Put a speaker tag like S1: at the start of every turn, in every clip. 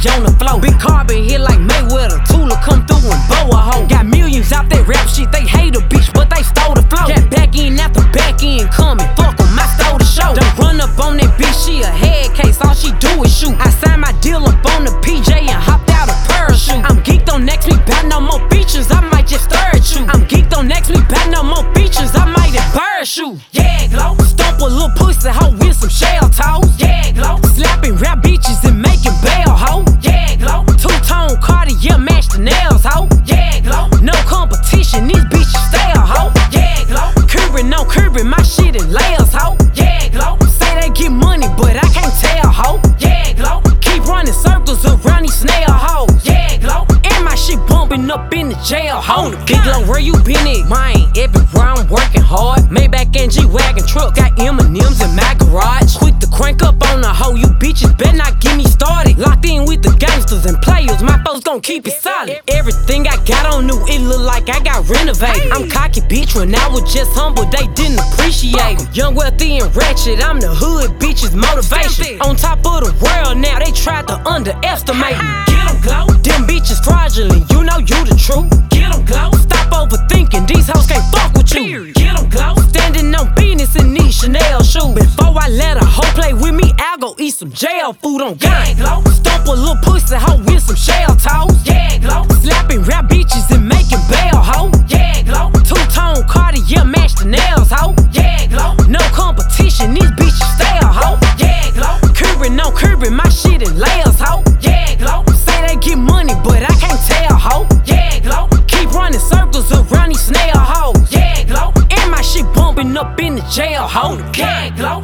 S1: on the floor. Big carbon hit like Mayweather. Tula come through and bow a hoe. Got millions out that rap shit. They hate a bitch, but they stole the flow. Got back in after back in coming. Fuck 'em, I stole the show. Don't run up on that bitch, she a head case. All she do is shoot. I signed my deal up on the PJ and hopped out a parachute. I'm geeked on next week, bout no more features. I might just start you. I'm geeked on next week, bout no more features. I might embarrass you. Yeah, glow. Stomp a little pussy hoe with some shell toes. Yeah, glow. Slapping rap bitches and making bail hoe. Yeah, glow. Two-tone Cartier match the nails hoe. Yeah, glow. No competition, these bitches stale hoe. Yeah, glow. Curbin' on curbin', my shit in layers hoe. Yeah, glow. Say they get money, but I can't tell hoe. Yeah, glow. Keep running circles around these snail hoes. Yeah, glow. And my shit bumping up in the jail hoe. Big Glow, where you been at? Mine, everywhere I'm working hard. Maybach and G-Wagon truck, got M&M's in my garage. Quick to crank up on the hoe, you bitches better not get me started. Locked in with the gangsters and players, my folks gon' keep it solid. Everything I got on new, it look like I got renovated. I'm cocky bitch, when I was just humble, they didn't appreciate it. Young, wealthy, and ratchet, I'm the hood bitches motivation. On top of the world now, they tried to underestimate me. Get 'em, Glow. Them bitches fraudulent, you know you the truth. Get 'em, Glow. Stop overthinking, these hoes can't fuck with you. Get 'em, Glow. Standing on business in these Chanel shoes. Before I let a hoe play with me, I'll go eat some jail food on God. Yeah, Glow. Stomp a little pussy hoe with some shell toes. Yeah, Glow. Slapping rap bitches and making bail hoe. Yeah, Glow. Two-tone Cartier match the nails hoe. Yeah, Glow. No competition, these bitches stale hoe. Yeah, Glow. Curbin' on curbin', my shit in layers hoe. Yeah, Glow. Say they get money, but I can't tell hoe. Yeah, Glow. Keep running circles around these snail hoes. Yeah, Glow. And my shit bumping up in the jail hoe. Yeah, Glow.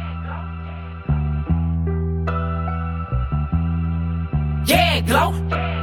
S1: Yeah, Glow.